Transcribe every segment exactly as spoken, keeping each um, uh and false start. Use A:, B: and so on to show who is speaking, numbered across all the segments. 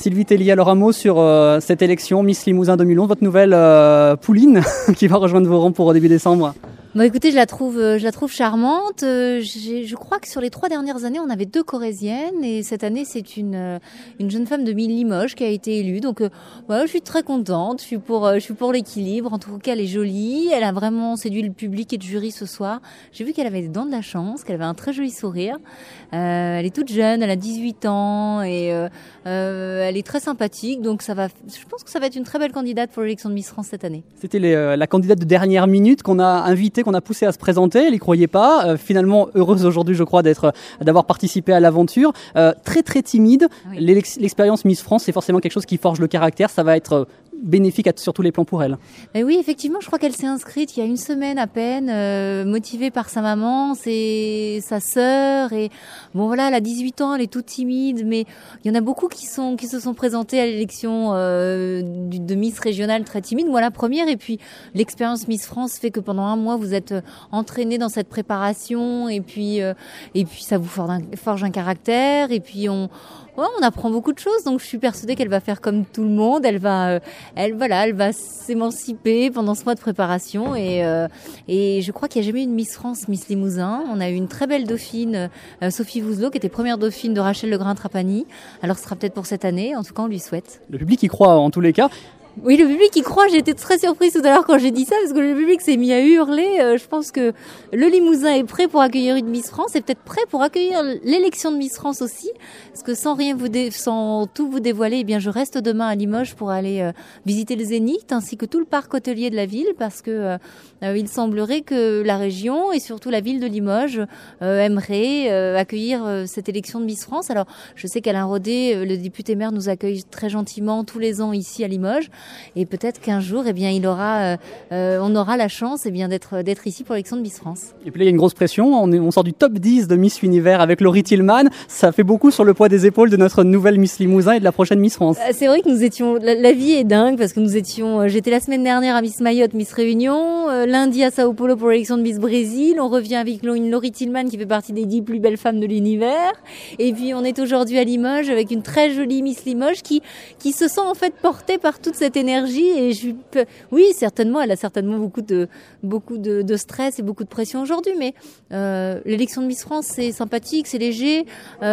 A: Sylvie Tellier, alors un mot sur euh, cette élection Miss Limousin deux mille onze, votre nouvelle euh, pouline qui va rejoindre vos rangs pour début décembre.
B: Bon, écoutez, je la trouve, je la trouve charmante. Euh, j'ai, je crois que sur les trois dernières années, on avait deux Corréziennes et cette année, c'est une une jeune femme de Limoges qui a été élue. Donc, euh, voilà, je suis très contente. Je suis pour, euh, je suis pour l'équilibre. En tout cas, elle est jolie. Elle a vraiment séduit le public et le jury ce soir. J'ai vu qu'elle avait des dents de la chance, qu'elle avait un très joli sourire. Euh, elle est toute jeune, elle a dix-huit ans et euh, euh, elle est très sympathique. Donc, ça va. Je pense que ça va être une très belle candidate pour l'élection de Miss France cette année.
A: C'était les, euh, la candidate de dernière minute qu'on a invitée, qu'on a poussé à se présenter, elle n'y croyait pas, euh, finalement heureuse aujourd'hui je crois d'être, d'avoir participé à l'aventure, euh, très très timide, oui. L'ex- l'expérience Miss France c'est forcément quelque chose qui forge le caractère, ça va être bénéfique à, sur tous les plans pour elle.
B: Mais oui, effectivement, je crois qu'elle s'est inscrite il y a une semaine à peine, euh, motivée par sa maman, c'est sa sœur et bon voilà, elle a dix-huit ans, elle est toute timide, mais il y en a beaucoup qui sont qui se sont présentés à l'élection euh, du, de Miss régionale très timide. Moi la première et puis l'expérience Miss France fait que pendant un mois vous êtes entraîné dans cette préparation et puis euh, et puis ça vous forge un, forge un caractère et puis on Ouais, on apprend beaucoup de choses, donc je suis persuadée qu'elle va faire comme tout le monde. Elle va, euh, elle voilà, elle va s'émanciper pendant ce mois de préparation et euh, et je crois qu'il n'y a jamais eu une Miss France, Miss Limousin. On a eu une très belle dauphine, euh, Sophie Vouzelot, qui était première dauphine de Rachel Legrain-Trapani. Alors ce sera peut-être pour cette année. En tout cas, on lui souhaite.
A: Le public y croit en tous les cas.
B: Oui, le public y croit. J'ai été très surprise tout à l'heure quand j'ai dit ça parce que le public s'est mis à hurler. Euh, je pense que le Limousin est prêt pour accueillir une Miss France et peut-être prêt pour accueillir l'élection de Miss France aussi. Parce que sans rien vous dé- sans tout vous dévoiler, eh bien je reste demain à Limoges pour aller euh, visiter le Zénith ainsi que tout le parc hôtelier de la ville parce que euh, euh, il semblerait que la région et surtout la ville de Limoges euh, aimerait euh, accueillir euh, cette élection de Miss France. Alors je sais qu'Alain Rodet, euh, le député maire, nous accueille très gentiment tous les ans ici à Limoges. Et peut-être qu'un jour, eh bien, il aura, euh, euh, on aura la chance, eh bien, d'être, d'être ici pour l'élection de Miss France.
A: Et puis là, il y a une grosse pression. On, est, on sort du top dix de Miss Univers avec Laurie Tillman. Ça fait beaucoup sur le poids des épaules de notre nouvelle Miss Limousin et de la prochaine Miss France.
B: C'est vrai que nous étions, la, la vie est dingue parce que nous étions, j'étais la semaine dernière à Miss Mayotte, Miss Réunion, euh, lundi à Sao Paulo pour l'élection de Miss Brésil. On revient avec une Laurie Tillman qui fait partie des dix plus belles femmes de l'univers. Et puis, on est aujourd'hui à Limoges avec une très jolie Miss Limoges qui, qui se sent en fait portée par toute cette énergie et je oui certainement elle a certainement beaucoup de beaucoup de, de stress et beaucoup de pression aujourd'hui mais euh, l'élection de Miss France c'est sympathique, c'est léger,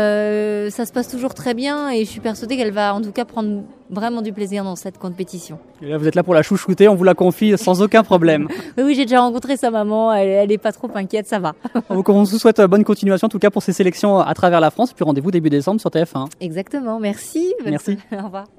B: euh, ça se passe toujours très bien et je suis persuadée qu'elle va en tout cas prendre vraiment du plaisir dans cette compétition.
A: Et là, vous êtes là pour la chouchouter, on vous la confie sans aucun problème.
B: Oui, oui, j'ai déjà rencontré sa maman, elle, elle est pas trop inquiète, ça va.
A: On vous souhaite bonne continuation en tout cas pour ces sélections à travers la France, puis rendez-vous début décembre sur T F un.
B: Exactement, merci.
A: Merci.
B: Au revoir.